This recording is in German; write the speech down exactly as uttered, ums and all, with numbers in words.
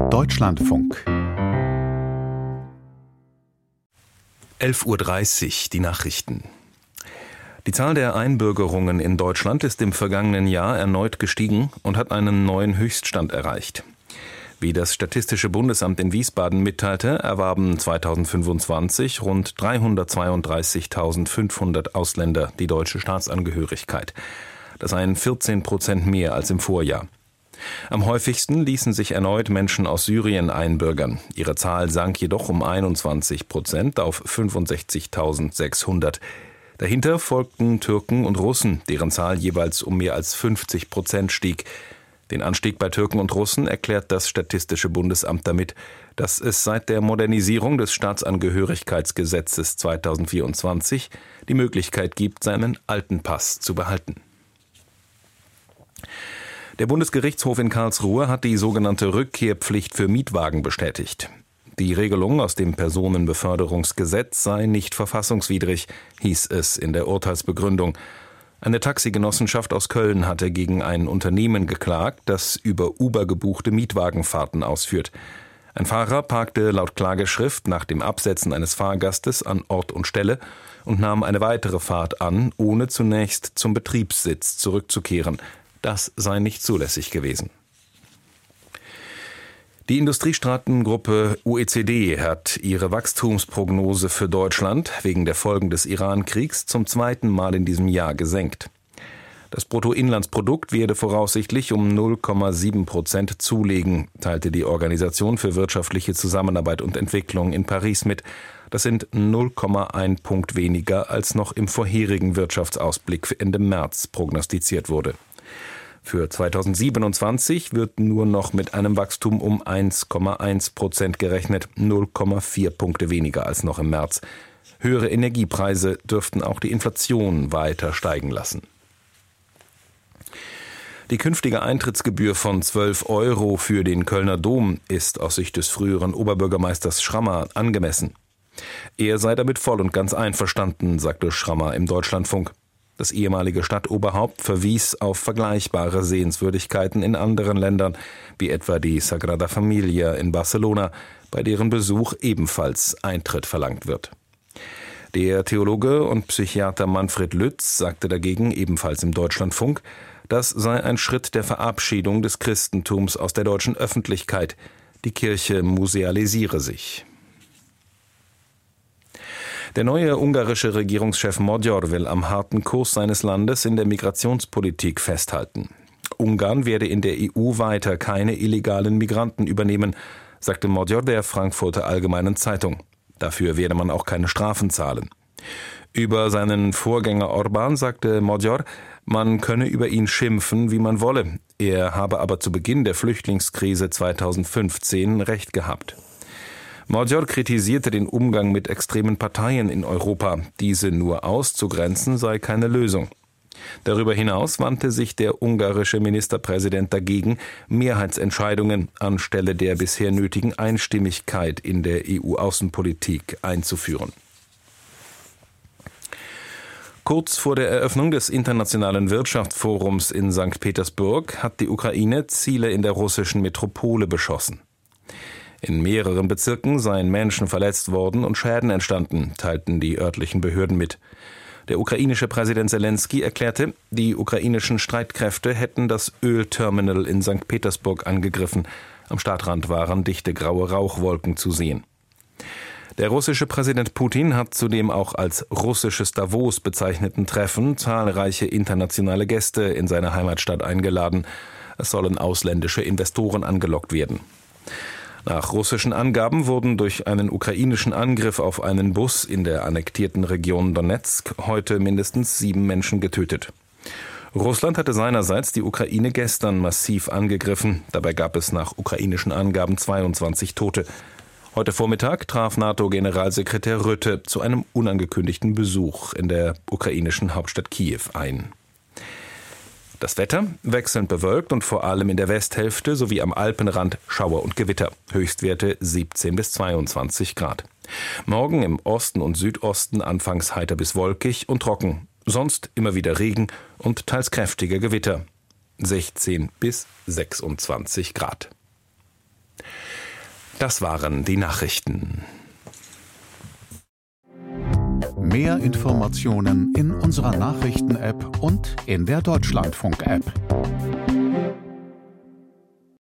Deutschlandfunk. elf Uhr dreißig, die Nachrichten. Die Zahl der Einbürgerungen in Deutschland ist im vergangenen Jahr erneut gestiegen und hat einen neuen Höchststand erreicht. Wie das Statistische Bundesamt in Wiesbaden mitteilte, erwarben zweitausendfünfundzwanzig rund dreihundertzweiunddreißigtausendfünfhundert Ausländer die deutsche Staatsangehörigkeit. Das seien vierzehn Prozent mehr als im Vorjahr. Am häufigsten ließen sich erneut Menschen aus Syrien einbürgern. Ihre Zahl sank jedoch um einundzwanzig Prozent auf fünfundsechzigtausendsechshundert. Dahinter folgten Türken und Russen, deren Zahl jeweils um mehr als fünfzig Prozent stieg. Den Anstieg bei Türken und Russen erklärt das Statistische Bundesamt damit, dass es seit der Modernisierung des Staatsangehörigkeitsgesetzes zweitausendvierundzwanzig die Möglichkeit gibt, seinen alten Pass zu behalten. Der Bundesgerichtshof in Karlsruhe hat die sogenannte Rückkehrpflicht für Mietwagen bestätigt. Die Regelung aus dem Personenbeförderungsgesetz sei nicht verfassungswidrig, hieß es in der Urteilsbegründung. Eine Taxigenossenschaft aus Köln hatte gegen ein Unternehmen geklagt, das über Uber gebuchte Mietwagenfahrten ausführt. Ein Fahrer parkte laut Klageschrift nach dem Absetzen eines Fahrgastes an Ort und Stelle und nahm eine weitere Fahrt an, ohne zunächst zum Betriebssitz zurückzukehren. Das sei nicht zulässig gewesen. Die Industriestaatengruppe O E C D hat ihre Wachstumsprognose für Deutschland wegen der Folgen des Iran-Kriegs zum zweiten Mal in diesem Jahr gesenkt. Das Bruttoinlandsprodukt werde voraussichtlich um null Komma sieben Prozent zulegen, teilte die Organisation für wirtschaftliche Zusammenarbeit und Entwicklung in Paris mit. Das sind null Komma eins Punkt weniger, als noch im vorherigen Wirtschaftsausblick Ende März prognostiziert wurde. Für zweitausendsiebenundzwanzig wird nur noch mit einem Wachstum um eins Komma eins Prozent gerechnet, null Komma vier Punkte weniger als noch im März. Höhere Energiepreise dürften auch die Inflation weiter steigen lassen. Die künftige Eintrittsgebühr von zwölf Euro für den Kölner Dom ist aus Sicht des früheren Oberbürgermeisters Schrammer angemessen. Er sei damit voll und ganz einverstanden, sagte Schrammer im Deutschlandfunk. Das ehemalige Stadtoberhaupt verwies auf vergleichbare Sehenswürdigkeiten in anderen Ländern, wie etwa die Sagrada Familia in Barcelona, bei deren Besuch ebenfalls Eintritt verlangt wird. Der Theologe und Psychiater Manfred Lütz sagte dagegen ebenfalls im Deutschlandfunk, das sei ein Schritt der Verabschiedung des Christentums aus der deutschen Öffentlichkeit. Die Kirche musealisiere sich. Der neue ungarische Regierungschef Magyar will am harten Kurs seines Landes in der Migrationspolitik festhalten. Ungarn werde in der E U weiter keine illegalen Migranten übernehmen, sagte Magyar der Frankfurter Allgemeinen Zeitung. Dafür werde man auch keine Strafen zahlen. Über seinen Vorgänger Orbán sagte Magyar, man könne über ihn schimpfen, wie man wolle. Er habe aber zu Beginn der Flüchtlingskrise zweitausendfünfzehn recht gehabt. Magyar kritisierte den Umgang mit extremen Parteien in Europa. Diese nur auszugrenzen sei keine Lösung. Darüber hinaus wandte sich der ungarische Ministerpräsident dagegen, Mehrheitsentscheidungen anstelle der bisher nötigen Einstimmigkeit in der E U-Außenpolitik einzuführen. Kurz vor der Eröffnung des Internationalen Wirtschaftsforums in Sankt Petersburg hat die Ukraine Ziele in der russischen Metropole beschossen. In mehreren Bezirken seien Menschen verletzt worden und Schäden entstanden, teilten die örtlichen Behörden mit. Der ukrainische Präsident Selenskyj erklärte, die ukrainischen Streitkräfte hätten das Ölterminal in Sankt Petersburg angegriffen. Am Stadtrand waren dichte graue Rauchwolken zu sehen. Der russische Präsident Putin hat zu dem auch als russisches Davos bezeichneten Treffen zahlreiche internationale Gäste in seine Heimatstadt eingeladen. Es sollen ausländische Investoren angelockt werden. Nach russischen Angaben wurden durch einen ukrainischen Angriff auf einen Bus in der annektierten Region Donezk heute mindestens sieben Menschen getötet. Russland hatte seinerseits die Ukraine gestern massiv angegriffen. Dabei gab es nach ukrainischen Angaben zweiundzwanzig Tote. Heute Vormittag traf NATO-Generalsekretär Rutte zu einem unangekündigten Besuch in der ukrainischen Hauptstadt Kiew ein. Das Wetter wechselnd bewölkt und vor allem in der Westhälfte sowie am Alpenrand Schauer und Gewitter. Höchstwerte siebzehn bis zweiundzwanzig Grad. Morgen im Osten und Südosten anfangs heiter bis wolkig und trocken. Sonst immer wieder Regen und teils kräftige Gewitter. sechzehn bis sechsundzwanzig Grad. Das waren die Nachrichten. Mehr Informationen in unserer Nachrichten-App und in der Deutschlandfunk-App.